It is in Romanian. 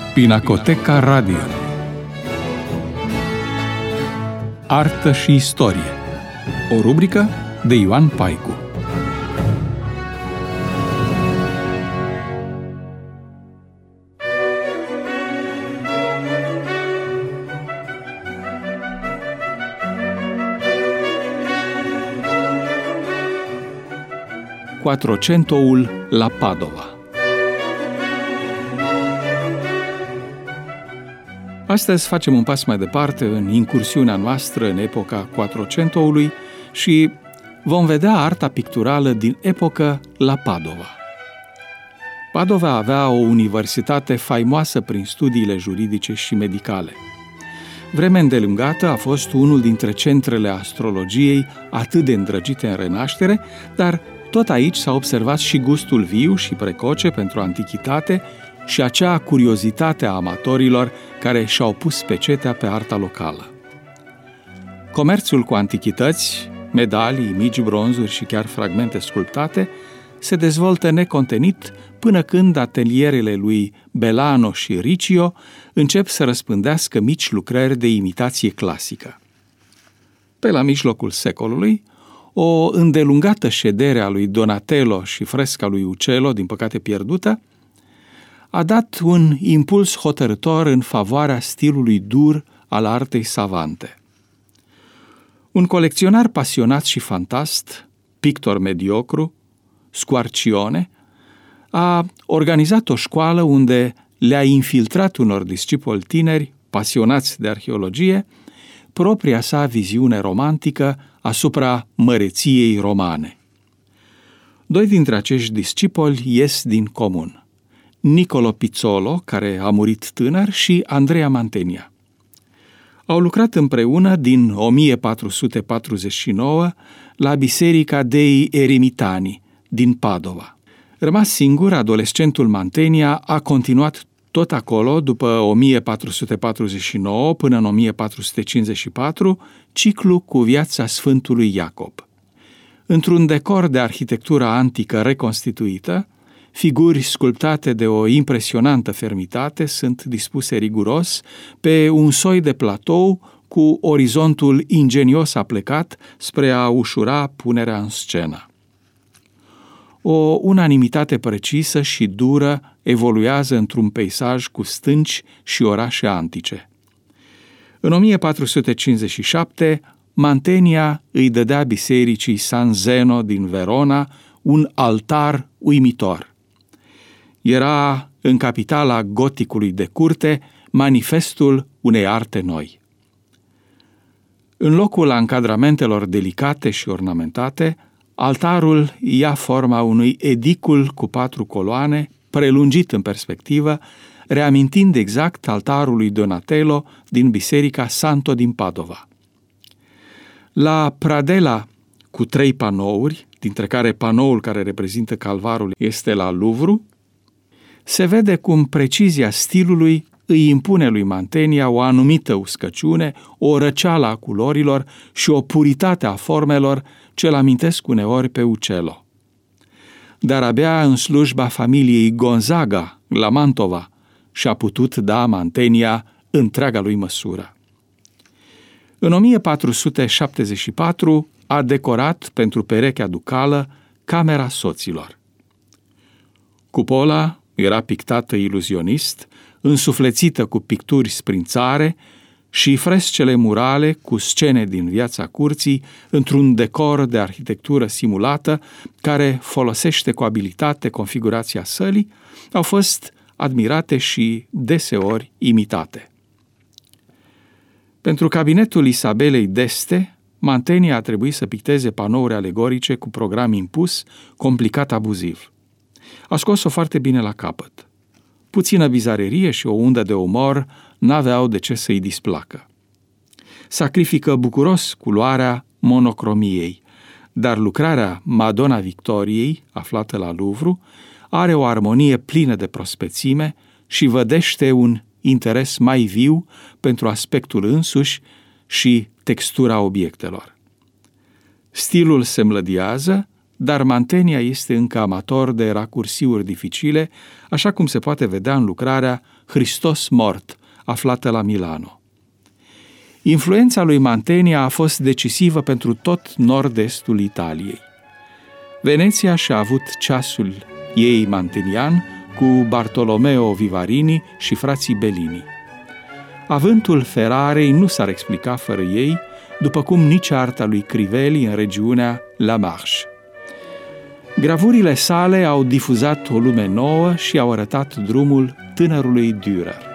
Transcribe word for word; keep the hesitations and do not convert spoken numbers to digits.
Pinacoteca Radio. Artă și istorie. O rubrică de Ioan Paicu. Quattrocentoul la Padova. Astăzi facem un pas mai departe în incursiunea noastră în epoca Quattrocentoului și vom vedea arta picturală din epocă la Padova. Padova avea o universitate faimoasă prin studiile juridice și medicale. Vreme îndelungată a fost unul dintre centrele astrologiei atât de îndrăgite în Renaștere, dar tot aici s-a observat și gustul viu și precoce pentru antichitate și acea curiozitate a amatorilor care și-au pus pecetea pe arta locală. Comerțul cu antichități, medalii, mici bronzuri și chiar fragmente sculptate se dezvoltă necontenit până când atelierele lui Belano și Riccio încep să răspândească mici lucrări de imitație clasică. Pe la mijlocul secolului, o îndelungată ședere a lui Donatello și fresca lui Uccello, din păcate pierdută, a dat un impuls hotărâtor în favoarea stilului dur al artei savante. Un colecționar pasionat și fantast, pictor mediocru, Squarcione, a organizat o școală unde le-a infiltrat unor discipoli tineri, pasionați de arheologie, propria sa viziune romantică asupra măreției romane. Doi dintre acești discipoli ies din comun: Niccolò Pizzolo, care a murit tânăr, și Andrea Mantegna. Au lucrat împreună din o mie patru sute patruzeci și nouă la Biserica dei Eremitani din Padova. Rămas singur, adolescentul Mantegna a continuat tot acolo, după o mie patru sute patruzeci și nouă până în o mie patru sute cincizeci și patru, ciclu cu viața Sfântului Iacob. Într-un decor de arhitectură antică reconstituită, figuri sculptate de o impresionantă fermitate sunt dispuse riguros pe un soi de platou cu orizontul ingenios aplecat spre a ușura punerea în scenă. O unanimitate precisă și dură evoluează într-un peisaj cu stânci și orașe antice. În o mie patru sute cincizeci și șapte, Mantegna îi dădea bisericii San Zeno din Verona un altar uimitor. Era în capitala goticului de curte manifestul unei arte noi. În locul ancadramentelor delicate și ornamentate, altarul ia forma unui edicul cu patru coloane, prelungit în perspectivă, reamintind exact altarul lui Donatello din biserica Santo din Padova. La pradela cu trei panouri, dintre care panoul care reprezintă calvarul este la Louvre, se vede cum precizia stilului îi impune lui Mantegna o anumită uscăciune, o răceală a culorilor și o puritate a formelor ce-l amintesc uneori pe Uccello. Dar abia în slujba familiei Gonzaga, la Mantova, și-a putut da Mantegna întreaga lui măsură. În o mie patru sute șaptezeci și patru a decorat pentru perechea ducală camera soților. Cupola era pictată iluzionist, însuflețită cu picturi sprințare și frescele murale cu scene din viața curții într-un decor de arhitectură simulată care folosește cu abilitate configurația sălii, au fost admirate și deseori imitate. Pentru cabinetul Isabelei d'Este, Mantegna a trebuit să picteze panouri alegorice cu program impus, complicat abuziv. A scos-o foarte bine la capăt. Puțină bizarerie și o undă de umor n-aveau de ce să-i displacă. Sacrifică bucuros culoarea monocromiei, dar lucrarea Madonna Victoriei, aflată la Louvre, are o armonie plină de prospețime și vădește un interes mai viu pentru aspectul însuși și textura obiectelor. Stilul se mlădiază, dar Mantegna este încă amator de racursiuri dificile, așa cum se poate vedea în lucrarea Hristos mort, aflată la Milano. Influența lui Mantegna a fost decisivă pentru tot nord-estul Italiei. Veneția și-a avut ceasul ei mantenian cu Bartolomeo Vivarini și frații Bellini. Avântul Ferrarei nu s-ar explica fără ei, după cum nici arta lui Crivelli în regiunea La Marche. Gravurile sale au difuzat o lume nouă și au arătat drumul tânărului Dürer.